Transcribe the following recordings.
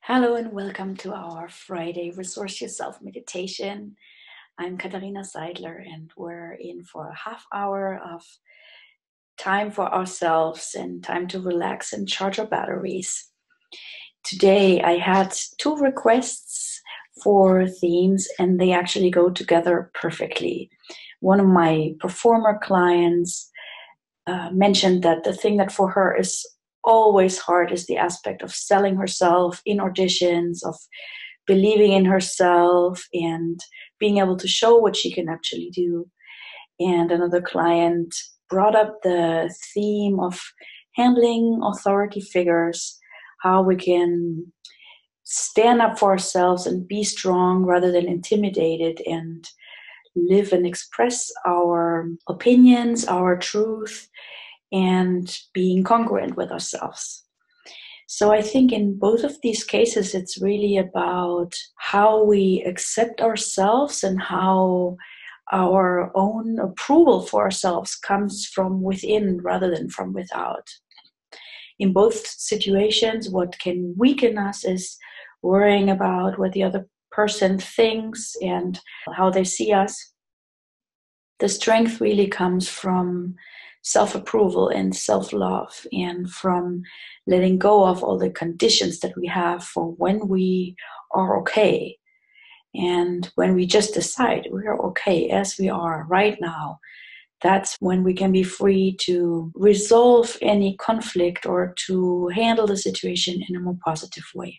Hello and welcome to our Friday Resource Yourself meditation. I'm Katharina Seidler and we're in for a half hour of time for ourselves and time to relax and charge our batteries. Today I had two requests for themes and they actually go together perfectly. One of my performer clients mentioned that the thing that for her is always hard is the aspect of selling herself in auditions, of believing in herself and being able to show what she can actually do. And another client brought up the theme of handling authority figures, how we can stand up for ourselves and be strong rather than intimidated and live and express our opinions, our truth, and being congruent with ourselves. So I think in both of these cases, it's really about how we accept ourselves and how our own approval for ourselves comes from within rather than from without. In both situations, what can weaken us is worrying about what the other person thinks and how they see us. The strength really comes from self-approval and self-love and from letting go of all the conditions that we have for when we are okay. And when we just decide we are okay as we are right now, that's when we can be free to resolve any conflict or to handle the situation in a more positive way.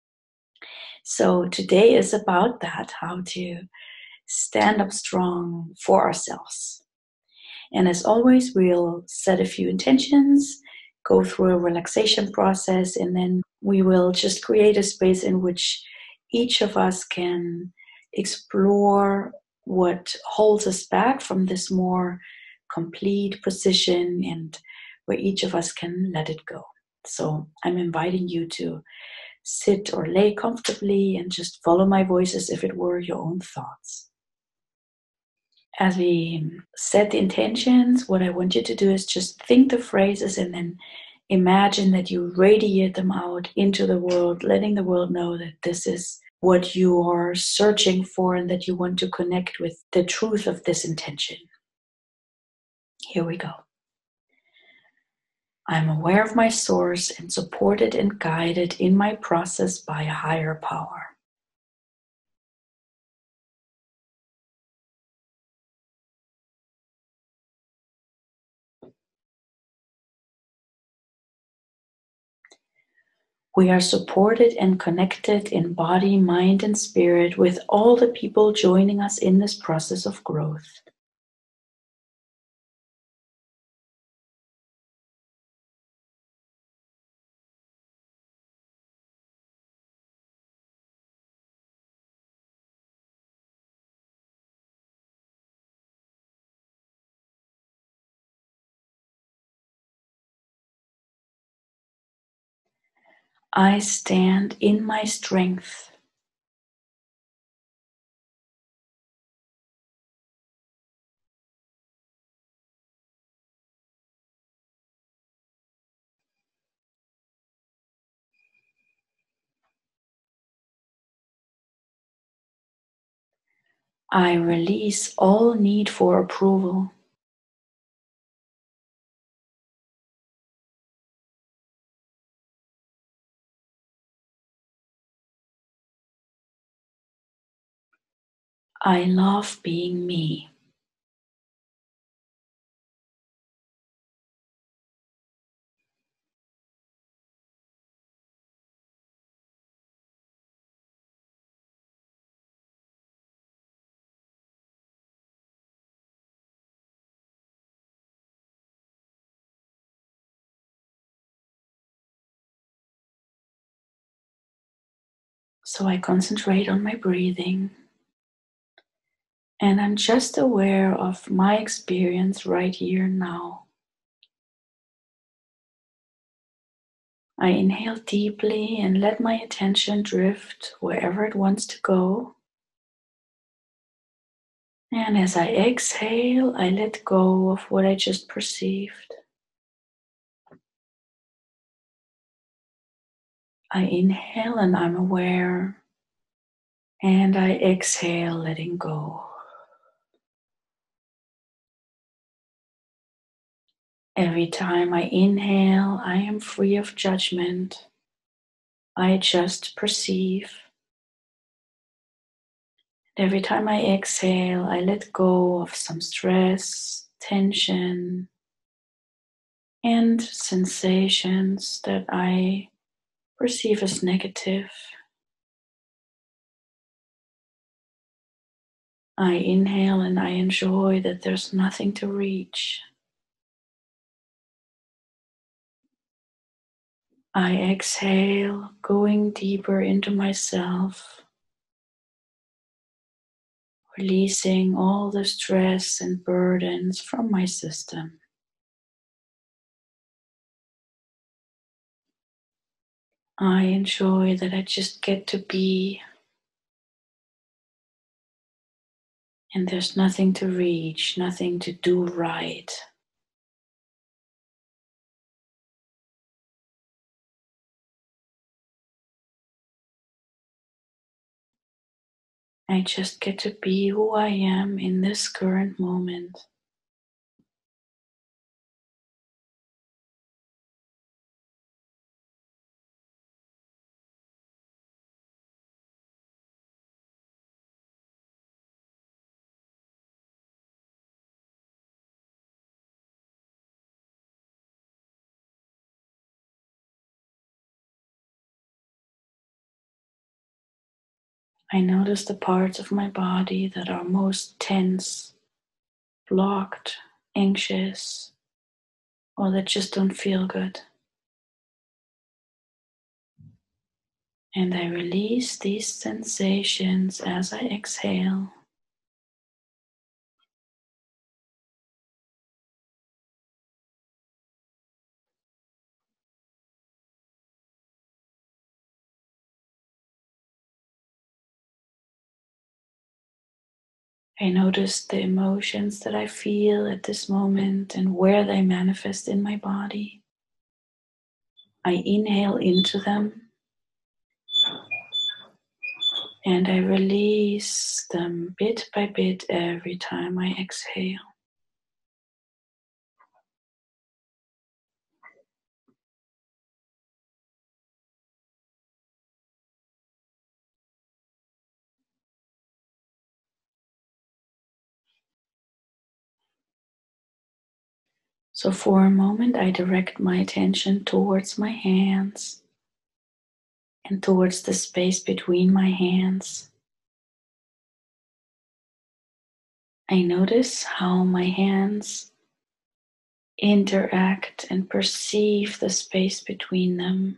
So today is about that, how to stand up strong for ourselves. And as always, we'll set a few intentions, go through a relaxation process, and then we will just create a space in which each of us can explore what holds us back from this more complete position and where each of us can let it go. So I'm inviting you to sit or lay comfortably and just follow my voice as if it were your own thoughts. As we set the intentions, what I want you to do is just think the phrases and then imagine that you radiate them out into the world, letting the world know that this is what you are searching for and that you want to connect with the truth of this intention. Here we go. I'm aware of my source and supported and guided in my process by a higher power. We are supported and connected in body, mind, and spirit with all the people joining us in this process of growth. I stand in my strength. I release all need for approval. I love being me. So I concentrate on my breathing. And I'm just aware of my experience right here now. I inhale deeply and let my attention drift wherever it wants to go. And as I exhale, I let go of what I just perceived. I inhale and I'm aware, and I exhale, letting go. Every time I inhale, I am free of judgment. I just perceive. Every time I exhale, I let go of some stress, tension, and sensations that I perceive as negative. I inhale and I enjoy that there's nothing to reach. I exhale, going deeper into myself, releasing all the stress and burdens from my system. I enjoy that I just get to be, and there's nothing to reach, nothing to do right. I just get to be who I am in this current moment. I notice the parts of my body that are most tense, blocked, anxious, or that just don't feel good. And I release these sensations as I exhale. I notice the emotions that I feel at this moment and where they manifest in my body. I inhale into them and I release them bit by bit every time I exhale. So for a moment, I direct my attention towards my hands and towards the space between my hands. I notice how my hands interact and perceive the space between them.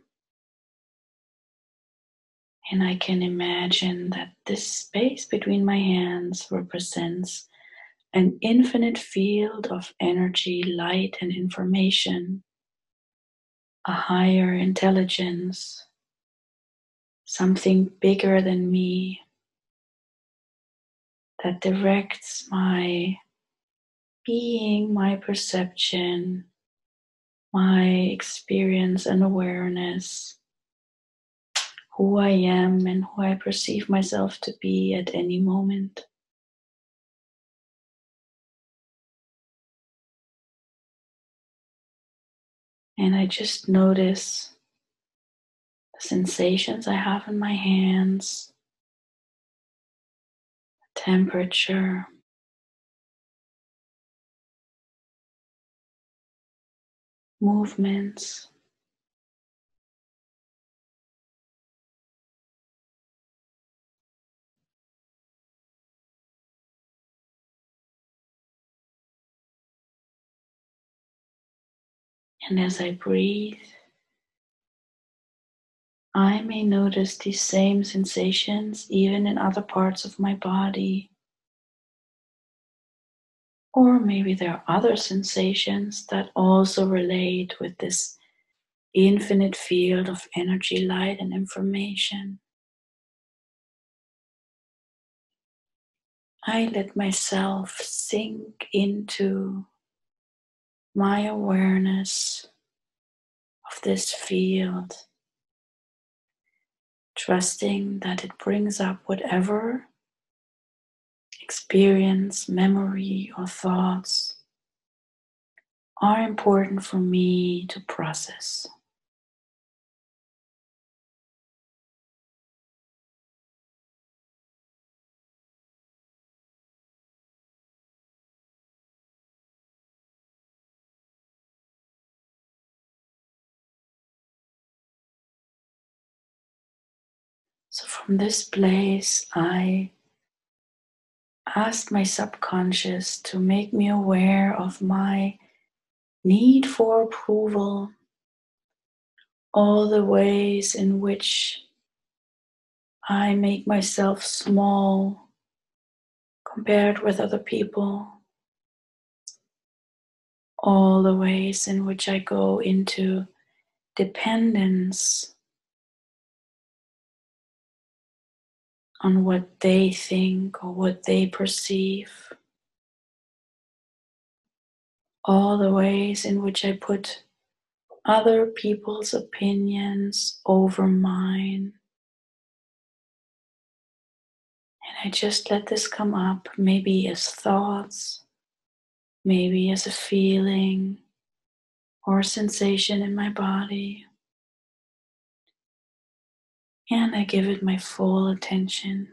And I can imagine that this space between my hands represents an infinite field of energy, light, and information, a higher intelligence, something bigger than me that directs my being, my perception, my experience and awareness, who I am and who I perceive myself to be at any moment. And I just notice the sensations I have in my hands, temperature, movements. And as I breathe, I may notice these same sensations even in other parts of my body. Or maybe there are other sensations that also relate with this infinite field of energy, light, and information. I let myself sink into my awareness of this field, trusting that it brings up whatever experience, memory, or thoughts are important for me to process. So from this place, I asked my subconscious to make me aware of my need for approval, all the ways in which I make myself small compared with other people, all the ways in which I go into dependence on what they think or what they perceive, all the ways in which I put other people's opinions over mine. And I just let this come up, maybe as thoughts, maybe as a feeling or a sensation in my body. And I give it my full attention.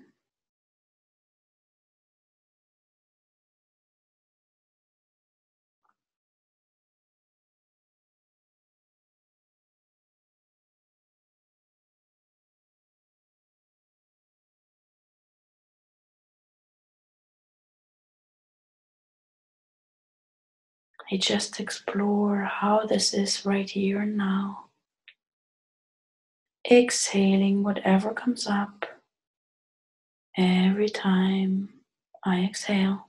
I just explore how this is right here and now. Exhaling whatever comes up every time I exhale.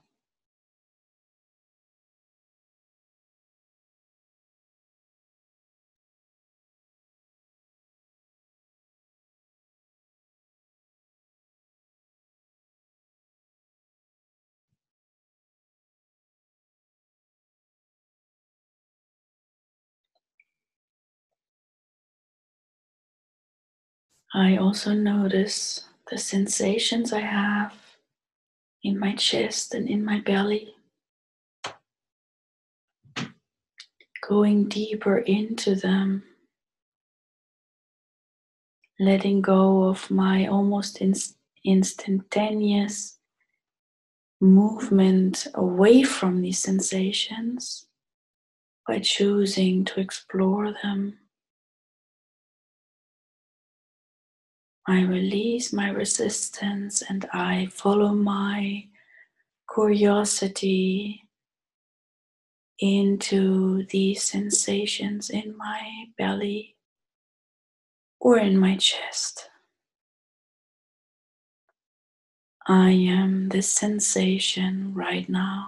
I also notice the sensations I have in my chest and in my belly, going deeper into them, letting go of my almost instantaneous movement away from these sensations by choosing to explore them. I release my resistance and I follow my curiosity into these sensations in my belly or in my chest. I am this sensation right now.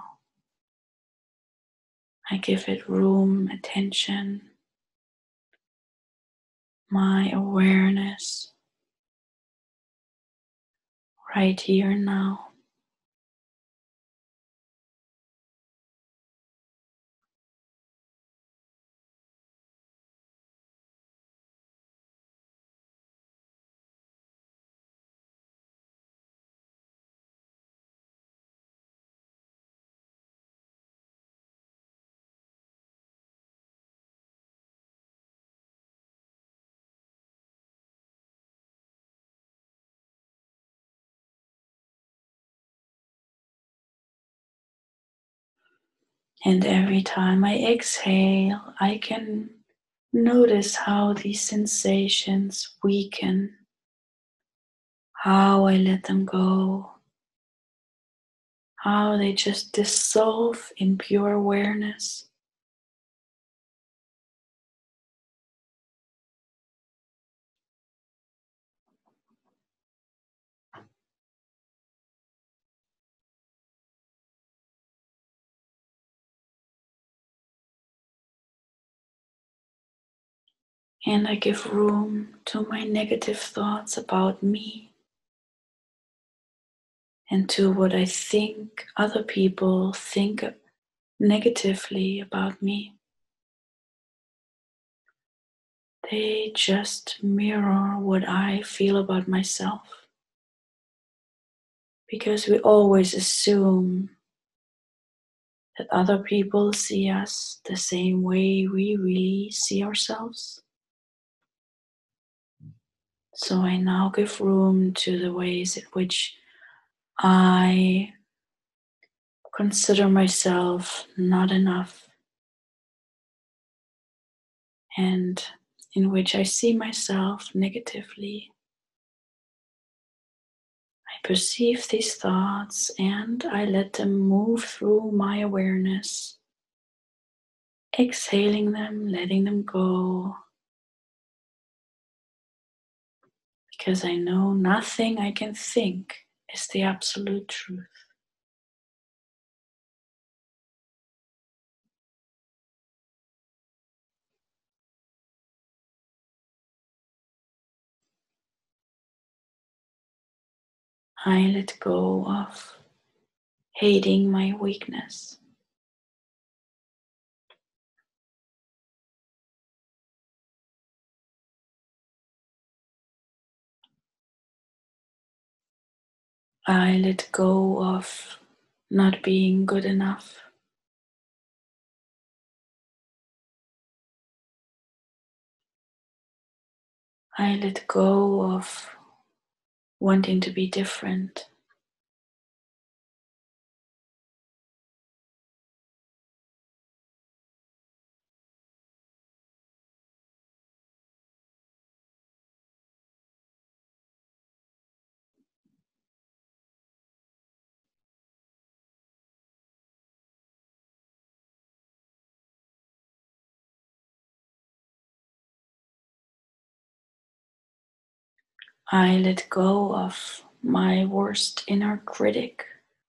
I give it room, attention, my awareness right here and now. And every time I exhale, I can notice how these sensations weaken, how I let them go, how they just dissolve in pure awareness. And I give room to my negative thoughts about me and to what I think other people think negatively about me. They just mirror what I feel about myself. Because we always assume that other people see us the same way we really see ourselves. So I now give room to the ways in which I consider myself not enough, and in which I see myself negatively. I perceive these thoughts and I let them move through my awareness, exhaling them, letting them go, because I know nothing I can think is the absolute truth. I let go of hating my weakness. I let go of not being good enough. I let go of wanting to be different. I let go of my worst inner critic.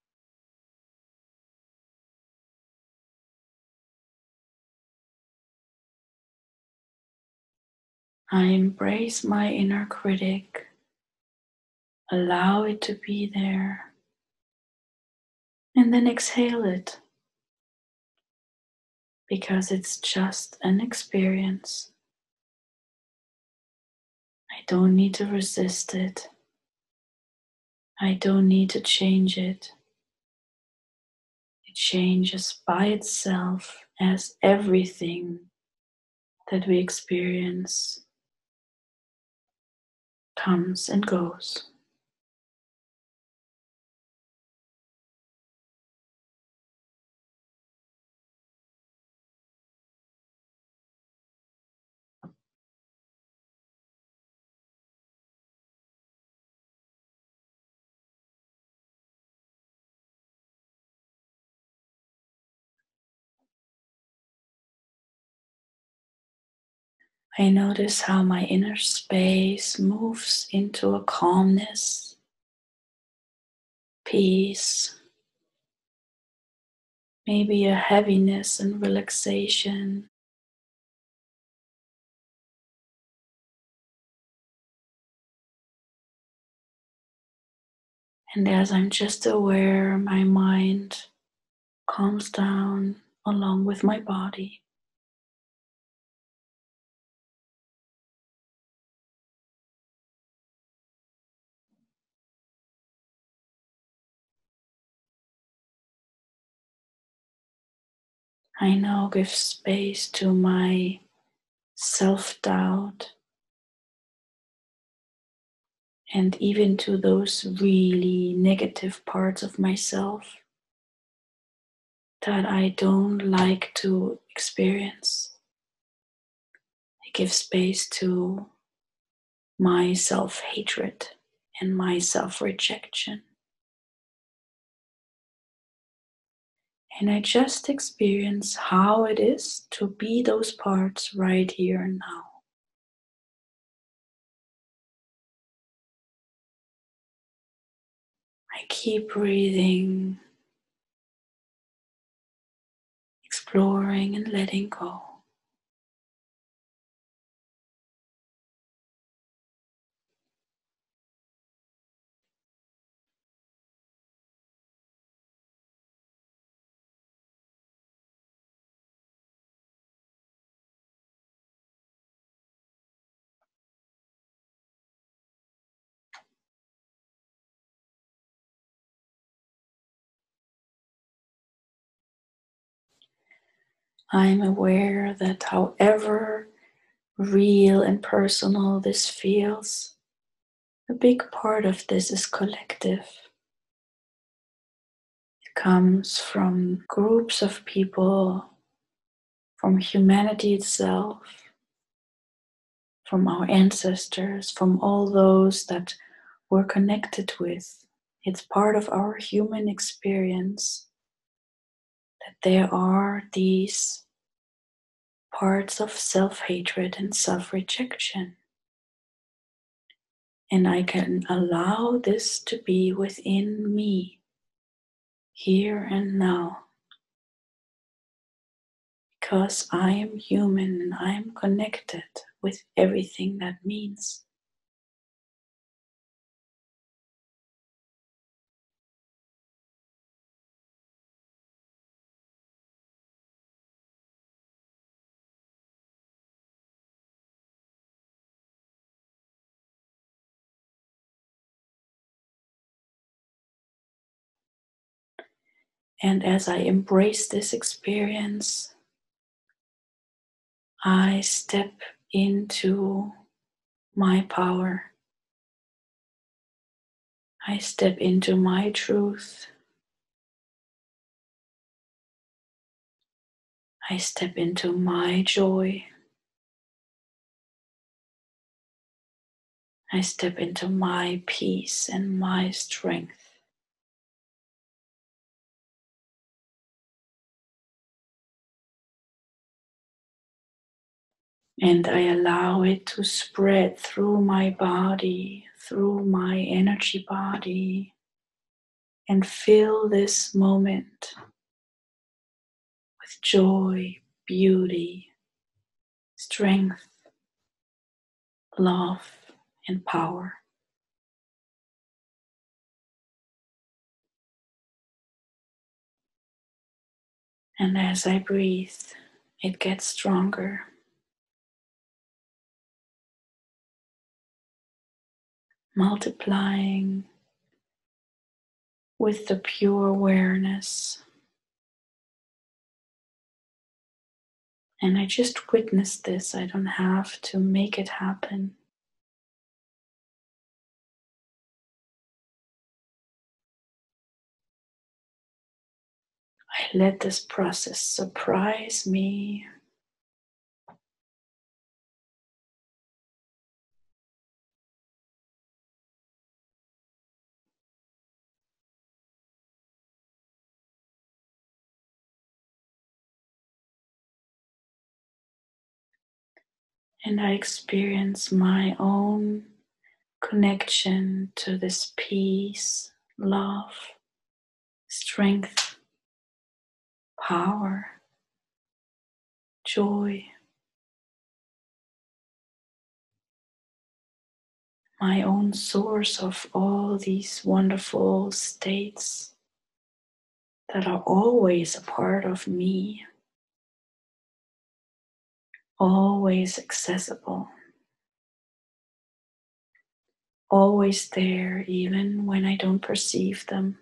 I embrace my inner critic, allow it to be there, and then exhale it, because it's just an experience. I don't need to resist it. I don't need to change it. It changes by itself, as everything that we experience comes and goes. I notice how my inner space moves into a calmness, peace, maybe a heaviness and relaxation. And as I'm just aware, my mind calms down along with my body. I now give space to my self-doubt and even to those really negative parts of myself that I don't like to experience. I give space to my self-hatred and my self-rejection. And I just experience how it is to be those parts right here and now. I keep breathing, exploring and letting go. I'm aware that however real and personal this feels, a big part of this is collective. It comes from groups of people, from humanity itself, from our ancestors, from all those that we're connected with. It's part of our human experience that there are these parts of self-hatred and self-rejection. And I can allow this to be within me, here and now, because I am human and I am connected with everything that means. And as I embrace this experience, I step into my power. I step into my truth. I step into my joy. I step into my peace and my strength. And I allow it to spread through my body, through my energy body, and fill this moment with joy, beauty, strength, love, and power. And as I breathe, it gets stronger, multiplying with the pure awareness. And I just witness this. I don't have to make it happen. I let this process surprise me. And I experience my own connection to this peace, love, strength, power, joy, my own source of all these wonderful states that are always a part of me, always accessible, always there, even when I don't perceive them.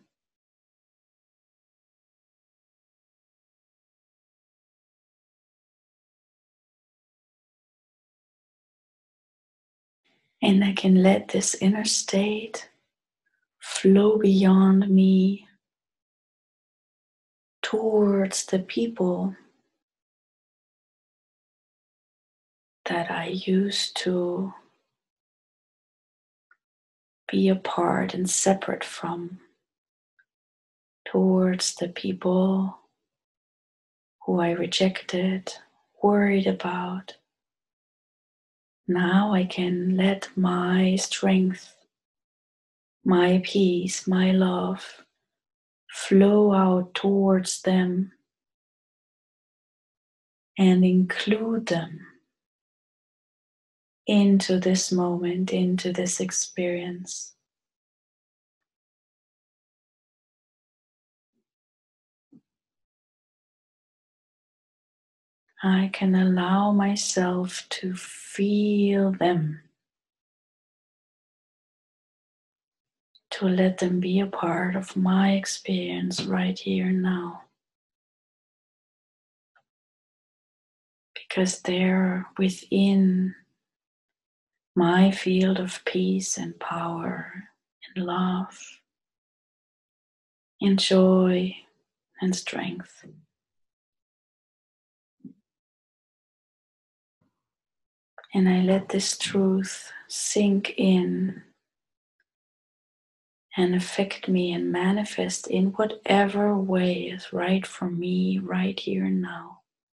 And I can let this inner state flow beyond me towards the people that I used to be apart and separate from, towards the people who I rejected, worried about. Now I can let my strength, my peace, my love flow out towards them and include them into this moment, into this experience. I can allow myself to feel them, to let them be a part of my experience right here and now. because they're within my field of peace and power and love and joy and strength. And I let this truth sink in and affect me and manifest in whatever way is right for me right here and now.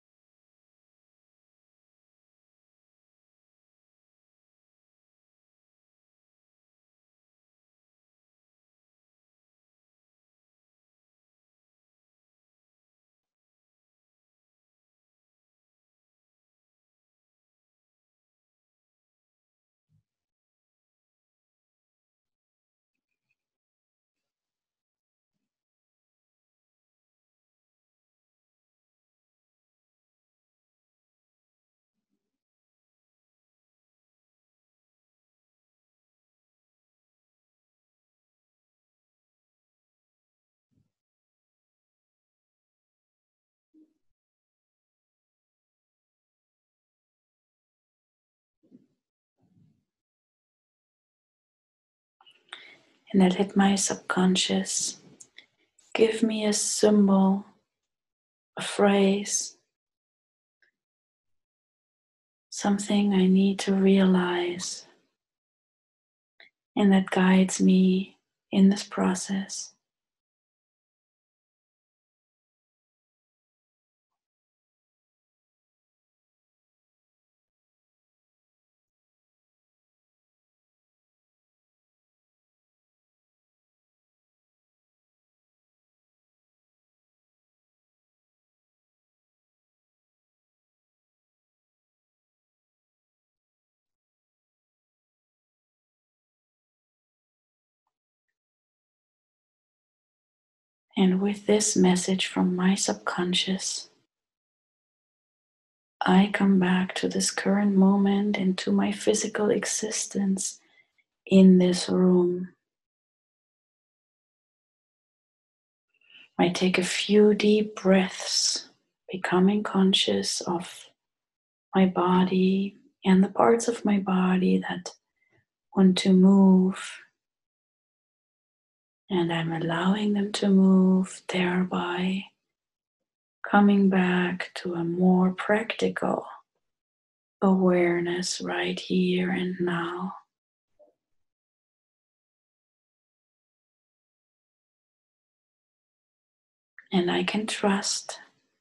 And I let my subconscious give me a symbol, a phrase, something I need to realize, and that guides me in this process. And with this message from my subconscious, I come back to this current moment and to my physical existence in this room. I take a few deep breaths, becoming conscious of my body and the parts of my body that want to move. And I'm allowing them to move, thereby coming back to a more practical awareness right here and now. And I can trust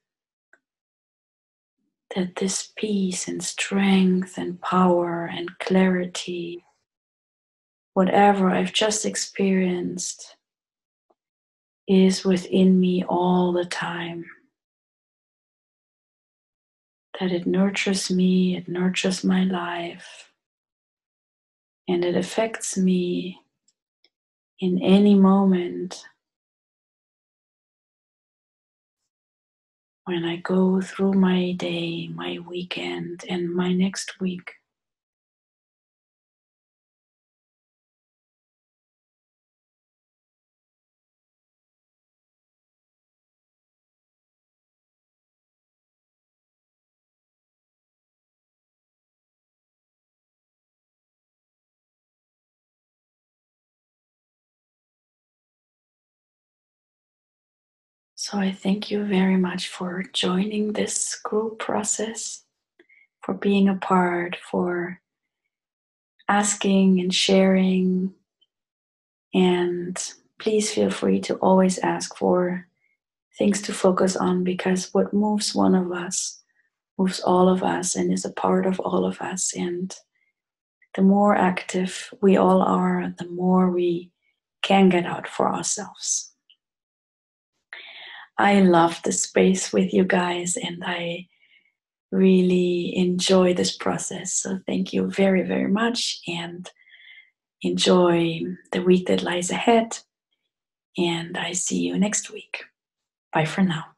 that this peace and strength and power and clarity, whatever I've just experienced, is within me all the time. That it nurtures me, it nurtures my life, and it affects me in any moment when I go through my day, my weekend, and my next week. So I thank you very much for joining this group process, for being a part, for asking and sharing. And please feel free to always ask for things to focus on, because what moves one of us moves all of us and is a part of all of us. And the more active we all are, the more we can get out for ourselves. I love the space with you guys, and I really enjoy this process. So thank you very, very much, and enjoy the week that lies ahead. And I see you next week. Bye for now.